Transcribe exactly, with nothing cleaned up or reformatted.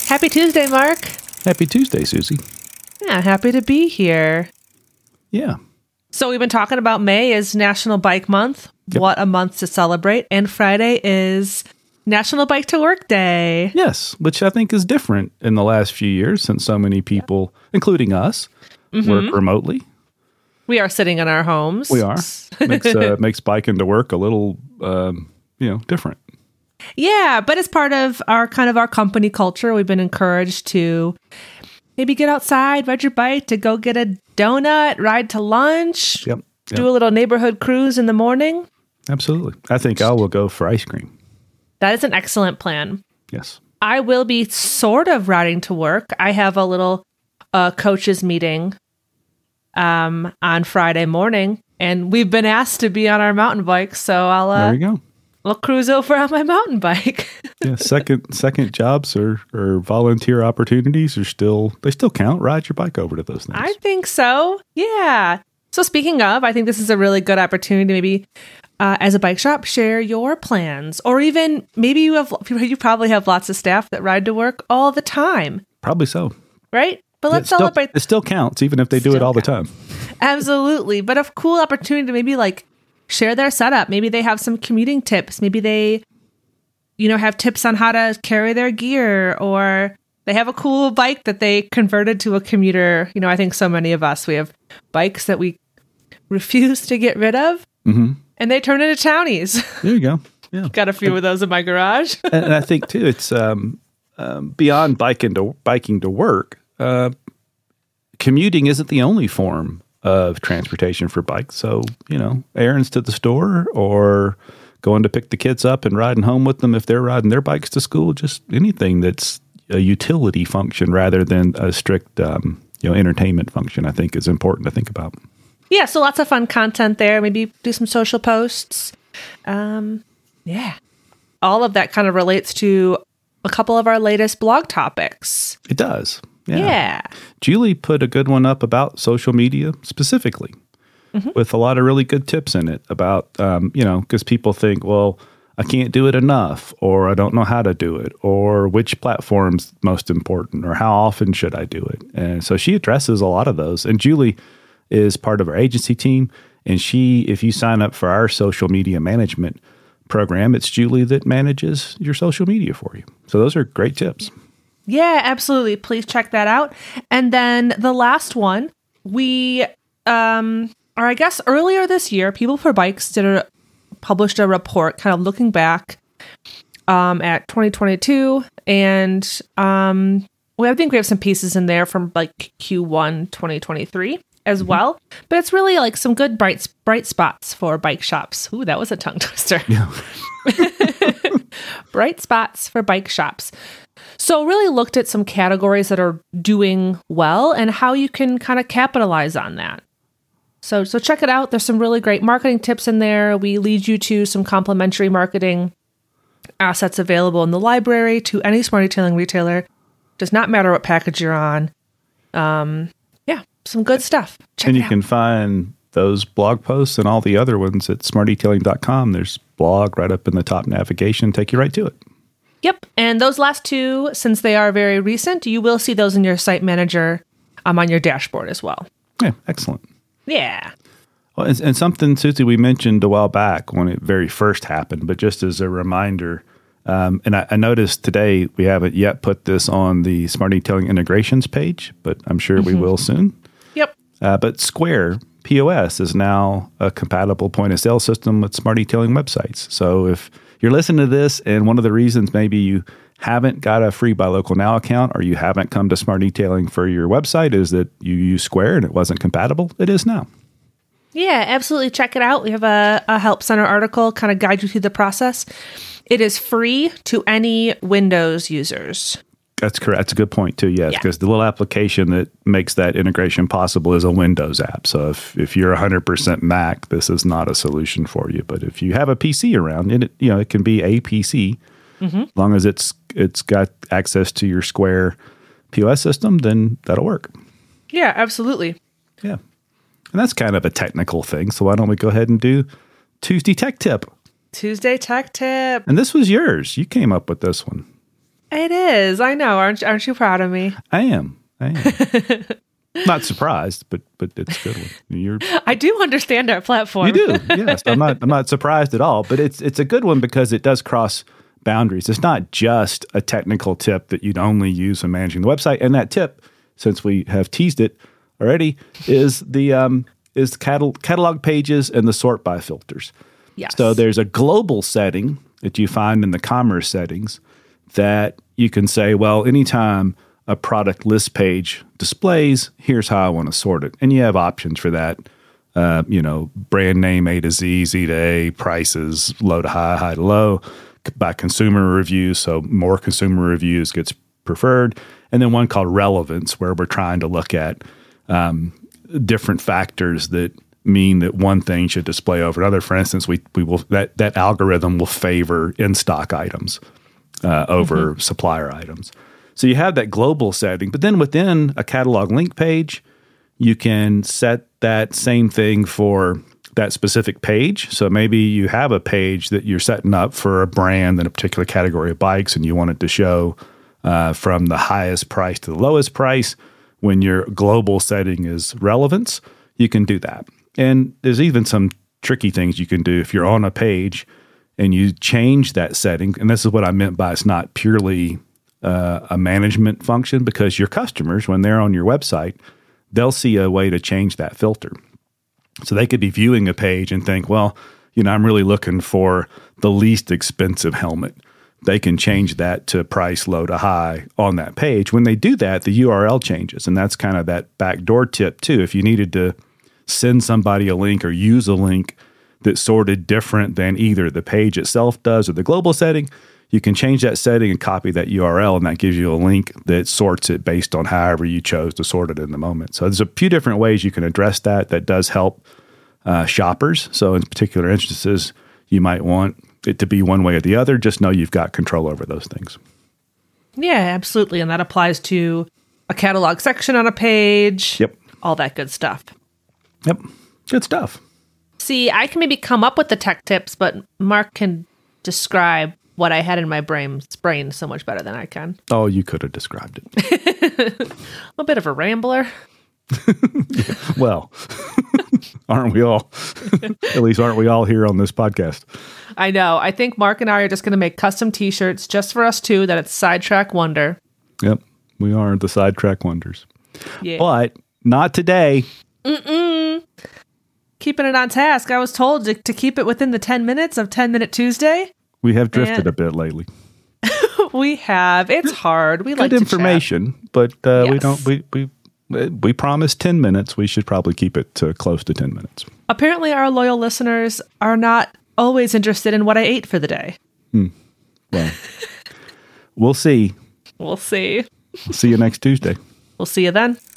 Happy Tuesday, Mark. Happy Tuesday, Susie. Yeah, happy to be here. Yeah. So we've been talking about May is National Bike Month. Yep. What a month to celebrate. And Friday is National Bike to Work Day. Yes, which I think is different in the last few years since so many people, yeah. including us, mm-hmm. work remotely. We are sitting in our homes. We are. Makes, uh, makes biking to work a little, um, you know, different. Yeah, but as part of our kind of our company culture, we've been encouraged to maybe get outside, ride your bike, to go get a donut, ride to lunch, yep, yep. do a little neighborhood cruise in the morning. Absolutely. I think I will go for ice cream. That is an excellent plan. Yes. I will be sort of riding to work. I have a little uh, coaches meeting um, on Friday morning, and we've been asked to be on our mountain bikes, so I'll uh, there you go. I'll cruise over on my mountain bike. yeah, second second jobs or, or volunteer opportunities are still, they still count. Ride your bike over to those things. I think so. Yeah. So speaking of, I think this is a really good opportunity to maybe, uh, as a bike shop, share your plans. Or even maybe you have, you probably have lots of staff that ride to work all the time. Probably so. Right? But let's yeah, it celebrate. Still, it still counts, even if they do it all counts. the time. Absolutely. But a cool opportunity to maybe like share their setup. Maybe they have some commuting tips. Maybe they, you know, have tips on how to carry their gear, or they have a cool bike that they converted to a commuter. You know, I think so many of us, we have bikes that we refuse to get rid of, mm-hmm. and they turn into townies. There you go. Yeah, got a few and, of those in my garage. and, and I think too, it's um, um, beyond biking to biking to work. Uh, commuting isn't the only form of transportation for bikes. So, you know, errands to the store, or going to pick the kids up and riding home with them if they're riding their bikes to school, just anything that's a utility function rather than a strict, um, you know, entertainment function, I think is important to think about. Yeah. So lots of fun content there. Maybe do some social posts. Um, yeah. All of that kind of relates to a couple of our latest blog topics. It does. Yeah. yeah. Julie put a good one up about social media specifically, mm-hmm. with a lot of really good tips in it about, um, you know, because people think, well, I can't do it enough, or I don't know how to do it, or which platform's most important, or how often should I do it? And so she addresses a lot of those. And Julie is part of our agency team. And she, if you sign up for our social media management program, it's Julie that manages your social media for you. So those are great tips. Yeah, absolutely. Please check that out. And then the last one, we, um, or I guess earlier this year, People for Bikes did a, published a report kind of looking back um, at twenty twenty-two. And um, well, I think we have some pieces in there from like Q one twenty twenty-three as mm-hmm. well. But it's really like some good bright bright spots for bike shops. Ooh, that was a tongue twister. Yeah. Bright spots for bike shops. So really looked at some categories that are doing well and how you can kind of capitalize on that. So so check it out. There's some really great marketing tips in there. We lead you to some complimentary marketing assets available in the library to any smart detailing retailer. Does not matter what package you're on. Um, yeah, some good stuff. Check and it you out. can find those blog posts and all the other ones at smart detailing dot com. There's blog right up in the top navigation. Take you right to it. Yep. And those last two, since they are very recent, you will see those in your site manager um, on your dashboard as well. Yeah, excellent. Yeah. Well, and, and something, Susie, we mentioned a while back when it very first happened, but just as a reminder, um, and I, I noticed today we haven't yet put this on the Smart Detailing integrations page, but I'm sure mm-hmm. we will soon. Yep. Uh, but Square P O S is now a compatible point of sale system with Smart Detailing websites. So if you're listening to this, and one of the reasons maybe you haven't got a free Buy Local Now account, or you haven't come to Smart Detailing for your website, is that you use Square and it wasn't compatible. It is now. Yeah, absolutely. Check it out. We have a, a Help Center article, kind of guide you through the process. It is free to any Windows users. That's correct. That's a good point too. Yes, yeah. because the little application that makes that integration possible is a Windows app. So if, if you're one hundred percent Mac, this is not a solution for you. But if you have a P C around, it you know it can be a P C, mm-hmm. as long as it's it's got access to your Square P O S system, then that'll work. Yeah, absolutely. Yeah, and that's kind of a technical thing. So why don't we go ahead and do Tuesday Tech Tip? Tuesday Tech Tip. And this was yours. You came up with this one. It is. I know. Aren't aren't you proud of me? I am. I am. Not surprised, but but it's a good one. You're, I do understand our platform. You do. Yes. I'm not I'm not surprised at all, but it's it's a good one because it does cross boundaries. It's not just a technical tip that you'd only use when managing the website. And that tip, since we have teased it already, is the um is the catalog, catalog pages and the sort by filters. Yes. So there's a global setting that you find in the commerce settings that you can say, well, anytime a product list page displays, here's how I want to sort it. And you have options for that. Uh, you know, brand name A to Z, Z to A, prices, low to high, high to low, by consumer reviews. So more consumer reviews gets preferred. And then one called relevance, where we're trying to look at um, different factors that mean that one thing should display over another. For instance, we we will that that algorithm will favor in-stock items uh, over mm-hmm. supplier items. So you have that global setting, but then within a catalog link page, you can set that same thing for that specific page. So maybe you have a page that you're setting up for a brand in a particular category of bikes, and you want it to show uh, from the highest price to the lowest price. When your global setting is relevance, you can do that. And there's even some tricky things you can do if you're on a page and you change that setting. And this is what I meant by it's not purely uh, a management function, because your customers, when they're on your website, they'll see a way to change that filter. So they could be viewing a page and think, well, you know, I'm really looking for the least expensive helmet. They can change that to price low to high on that page. When they do that, the U R L changes. And that's kind of that backdoor tip too. If you needed to send somebody a link or use a link that's sorted different than either the page itself does or the global setting, you can change that setting and copy that U R L, and that gives you a link that sorts it based on however you chose to sort it in the moment. So there's a few different ways you can address that that does help uh, shoppers. So in particular instances, you might want it to be one way or the other. Just know you've got control over those things. Yeah, absolutely. And that applies to a catalog section on a page. Yep. All that good stuff. Yep. Good stuff. See, I can maybe come up with the tech tips, but Mark can describe what I had in my brain, brain so much better than I can. Oh, you could have described it. A bit of a rambler. Yeah, well, aren't we all? At least aren't we all here on this podcast? I know. I think Mark and I are just going to make custom t-shirts just for us two that it's Sidetrack Wonder. Yep. We are the Sidetrack Wonders. Yeah. But not today. Mm-mm. Keeping it on task. I was told to, to keep it within the ten minutes of ten Minute Tuesday. We have drifted and a bit lately. We have. It's hard. We Good like to information, chat. but uh, Yes. we don't. We we we promised ten minutes. We should probably keep it to close to ten minutes. Apparently, our loyal listeners are not always interested in what I ate for the day. Hmm. Well, we'll see. We'll see. We'll see you next Tuesday. We'll see you then.